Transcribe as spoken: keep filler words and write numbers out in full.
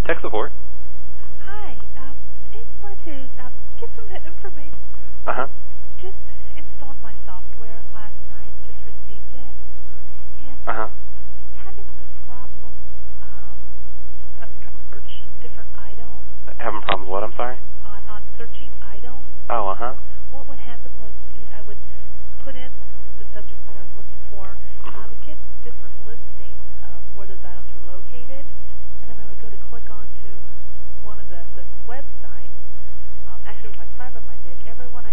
Tech support. Hi. Um, I just wanted to uh, get some information. Uh-huh. Just installed my software last night. Just received it. And Uh-huh. having some problem um, of trying to search different items. Having problems what, I'm sorry? On, on searching items. Oh, uh-huh. What would happen was you know, I would put in the subject matter I was looking for, and I would get different listings of where those items were located, and then I would go to click onto one of the, the websites. Um, actually, there was like five of them I did. Every one I